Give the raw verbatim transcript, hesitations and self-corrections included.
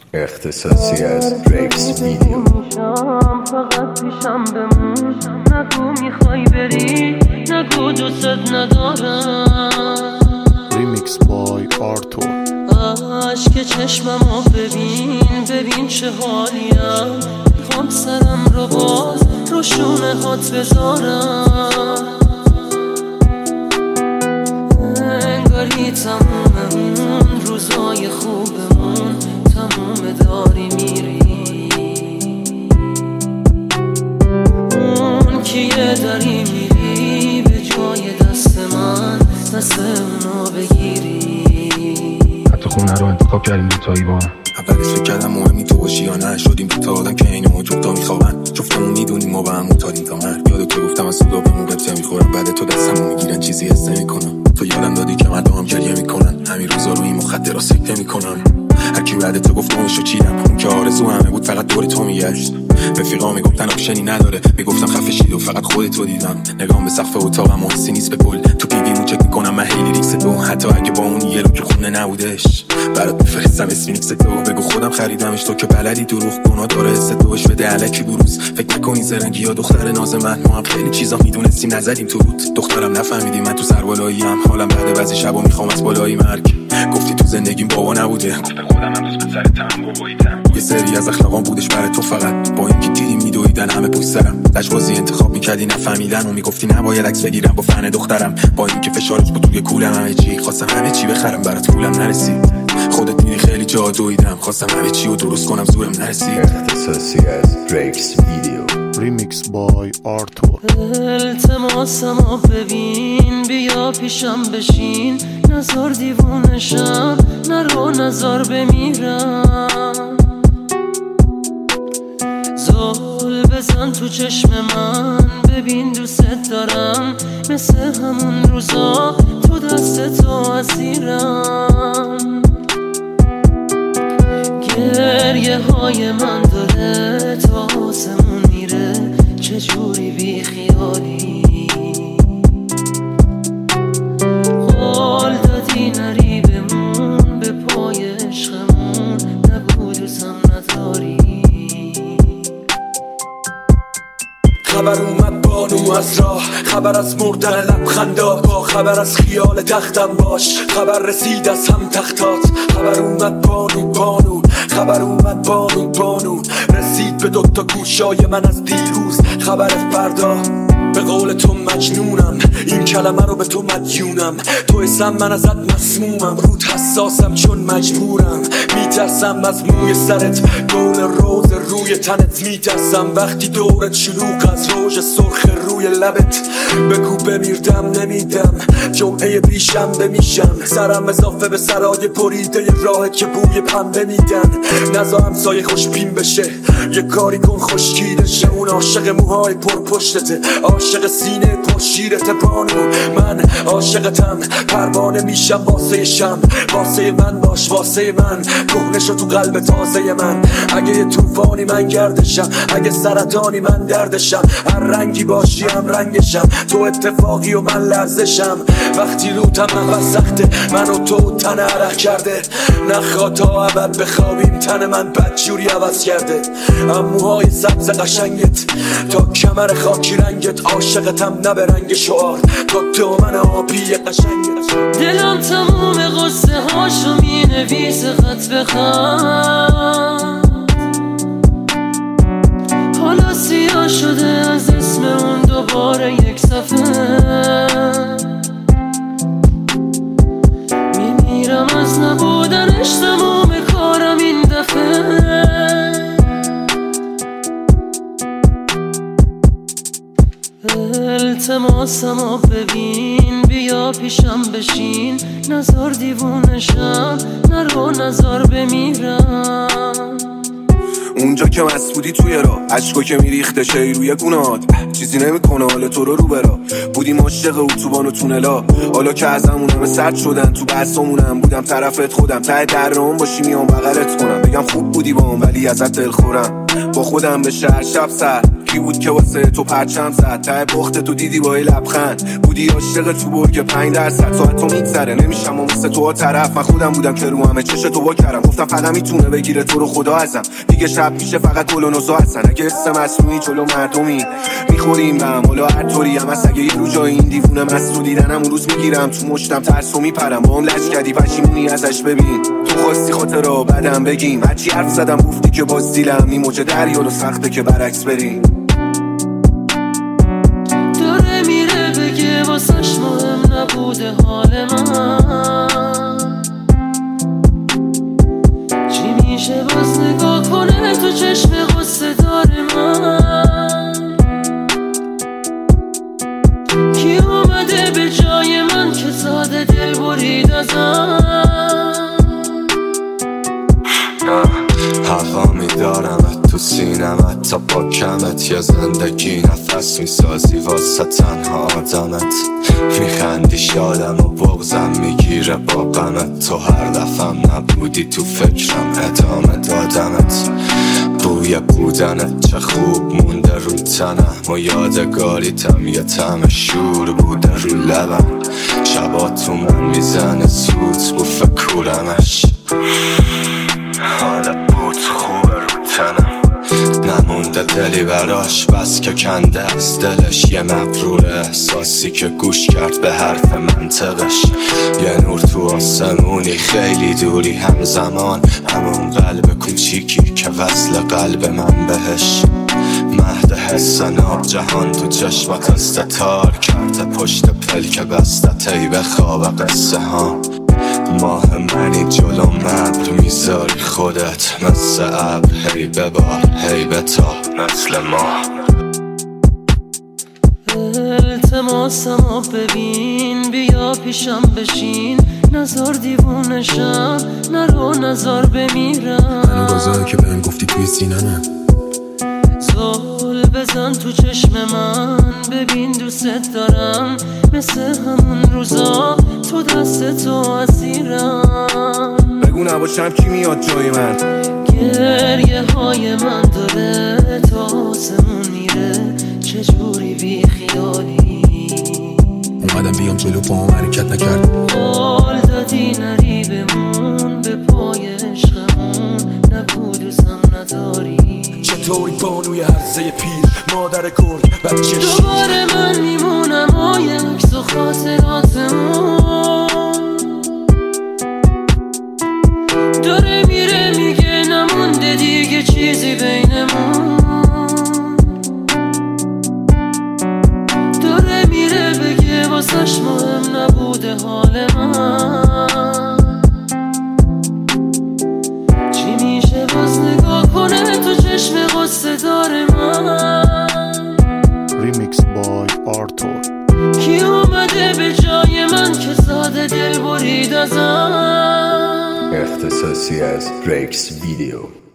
اختصاصی از دریکس ویدیو. فقط پیشم بمون، نگو میخوای بری، نگو دوست ندارم. ریمیکس بای آرتور. عشق چشممو ببین، ببین چه حالیم، میخوام سرم رو باز رو شونه هات بذارم. انگاری تموممون روزای خوبمون تموم داری میری. اون کیه داری میری به جای دست من، دست اونو بگیری. حتی خونه رو انتخاب کردیم دوتایی با هم. اولش فکر کردم مهمی تو باشی یا نه، شدیم دوتا آدم که این و جفتا میخوابن. جفتمون میدونیم ما با هم متادیم تا مرگ. یادت تو گفتم از صدا به موقع میخورم، بعد تو دستمو میگیرن چیزی حس نمیکنم. تو یادم دادی که مردم هم گریه میکنن، همین روزا رو این مخدرها سکته میکنن. هر کی بعد تو گفت اونشو چیدم، اون که آرزو همه بود فقط دور تو میگشت. رفیقا میگفتن آپشنی نداره، میگفتم خفه شید و فقط خودت رو دیدم. نگام به سقف اتاقم و حسی نیست به کل، تو پیویمو چک میکنم من هی لیریکس تو، حتی اگه با اون یه رو که خونه نبودش. برات میفرستم اسمینیکس تو، بگو خودم خریدمش، تو که بلدی دروغ گناه داره حس توش بده الکی بروز. فکر نکنی زرنگی یا دختر ناز من، ما هم خیلی چیزا میدونستیم نزدیم تو بود. دخترم نفهمیدی من تو سربالاییم، حالم بعد بعضی شبا میخوام از بالای مرگ. گفتی تو زندگیم بابا نبوده، گفته خودم هم دوست پسرتم باباییدم. یه سری از اخلاقام بودش برای تو فقط، با اینکه دیدی میدویدن همه پشت سرم. لجبازی انتخاب میکردی نفهمیدن و میگفتی نباید عکس بگیرم با فن دخترم. با اینکه فشارش بود توی کولم همه چی، خواستم همه چی بخرم برات پولم نرسید. خودت میری خیلی جا دویدم، خواستم همه چی رو درست کنم زورم نرسید. اختصاصی از دریکس ویدیو. ریمیکس بای آرتور. التماسمو ببین، بیا پیشم بشین، نزار دیوونشم، نرو نزار بمیرم. زل بزن تو چشم من، ببین دوست دارم، مثل همون روزا تو دست تو اسیرم. گریه های من داره تا آسمون میره، چجوری بی خیالی. قول دادی نری بمون به پای عشقمون، نگو دوستم نداری. خبر اومد بانو از راه، خبر از مردن لبخندا، با خبر از خیال تختم باش، خبر رسید از هم تختات. خبر اومد بانو بانو، خبر اومد بانو بانو، رسید به دوتا گوشای من از دیروز خبر فردا. به قول تو مجنونم، این کلمه رو به تو مدیونم. تو اسم من ازت مسمومم، رود حساسم چون مجبورم. میترسم از موی سرت، گل روز روی تنت. میترسم وقتی دورت شلوغ از روژ سرخ روی لبت. بگو بمیردم نمیدم، جمعه بیشنبه میشم. سرم اضافه به سرای بریده راه که بوی پنبه میدن. نزا همسایه خوشبین بشه، یه کاری کن خوشگیرشه. اون عاشق موهای پر پشتته، عاشق سینه پر شیرت بانو. من عاشقتم، پروانه میشم واسه شم. واسه من باش واسه من، کهنشو تو قلب تازه من. اگه یه طوفانی من گردشم، اگه سرطانی من دردشم. هر رنگی باشی هم رنگشم، تو اتفاقی و من لرزشم. وقتی روتم نفس سخته، من و تو تن عرق کرده. نخواه تا ابد بخوابیم، تن من بدجوری عوض کرده. اموهای سبز قشنگت تا کمر خاکی رنگت. عاشقتم نه به رنگ شعار، تا دامن آبی قشنگت. دلم تموم قصه هاشو می نویسه خط به خط. حالا سیاه شده از اسم اون دوباره یک صفحه. میمیرم از نبودنش، تموم کارم این دفعه. التماسمو ببین، بیا پیشم بشین، نزار دیوونشم، نرو نزار بمیرم. اونجا که مست بودی توی را، عشقو که میریخته شی روی گونهات. چیزی نمیکنه حال تو رو رو برا. بودیم عاشق اتوبان و تونلا، حالا که ازمون همه سرد شدن. تو بحثامونم بودم طرفت خودم، ته درام باشی میام بغلت کنم. بگم خوب بودی با هم ولی ازت دل خورم. با خودم به شهر شب سر کی بود که واسه تو پرچم زد ته بخت تو دیدی با لبخند بودی عاشق تو برگ پنج درصد ساعت تو میگذره نمیشم و مثل تو طرف من خودم بودم که رو همه چش تو وا کردم گفتم فقط میتونه بگیره تو رو خدا ازم دیگه شب میشه فقط گل و نوزا هستن اگه اسم مصنوعی جلو مردمی میخوریم به هم حالا هر طوری هم هست اگه یه رو جای این دیوونه مست رو دیدنم اون روز میگیرم تو مشتم ترس و میپرم با هم لج کردی پشیمونی ازش ببین تو خواستی خاطر رو بعدم بگیم هرچی حرف زدم گفتی که باز دیلم نی موج دریا رو سخته که برعکس بریم داره میره بگه واسش مهم نبوده حال من چی میشه باز نگاه کنه تو چشم غصه دار من کی اومده به جای من که زاده دل برید ازم حقا میدارمت تو سینمت تا با کمت یا زندگی نفس میسازی واسه تنها آدمت میخندی شادم و بغزم میگیره با غمت تو هر دفعم نبودی تو فکرم ادامه دادمت بوی بودنت چه خوب مونده رو تنم و یادگاری تم یه تم شور بوده رو لبم شبا تو من میزنه سوت بو فکرمش حالا بود خوبه رو تنم نمونده دلی براش بس که کنده از دلش یه مغرور احساسی که گوش کرد به حرف منطقش یه نور تو آسمونی خیلی دوری همزمان همون قلب کوچیکی که وصل قلب من بهش مهد حس ناب جهان تو چشمات استتار کرده پشت پلک بستت ای به خواب قصه ها ماه منی جلو مبر میذاری خودت مثل ابر هی ببار هی بتا مثل ماه التماسمو ببین بیا پیشم بشین نزار دیوونشم نرو نزار بمیرم منو بازایی که بهم گفتی توی سینمه زل بزن تو چشم من ببین دوست دارم مثل همون روزا تو دست تو اسیرم بگو نباشم کی میاد جای من گریه های من داره تا آسمون میره چجوری بی خیالی اومدم بیام جلو پاهم حرکت نکرد قول دادی نری بمون به پای عشقمون نگو دوستم نداری چطوری بانوی هرزه پیر مادر کرد بچه دوباره من میمونم آی عکس و خاطراتمون داره میره میگه نمونده دیگه چیزی بینمون داره میره بگه واسش مهم نبوده حال من چی میشه باز نگاه کنه تو چشم غصه دار من Remix by Arthur. کی اومده به جای من که زاده دل برید ازم اختصاصی از دریکس ویدیو.